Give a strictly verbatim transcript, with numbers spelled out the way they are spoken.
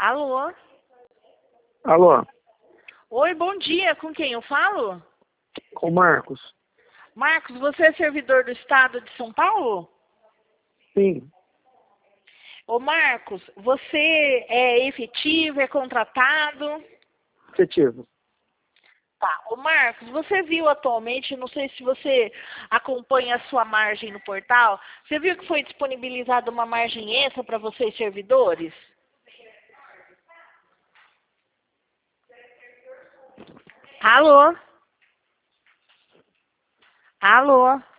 Alô? Alô, Oi, bom dia. Com quem eu falo? com o Marcos? Marcos, você é servidor do Estado de São Paulo? Sim, Ô, Marcos, você é efetivo, é contratado? efetivo. Tá. Ô, Marcos, você viu atualmente, não sei se você acompanha a sua margem no portal, você viu que foi disponibilizada uma margem extra para vocês servidores? Alô? Alô?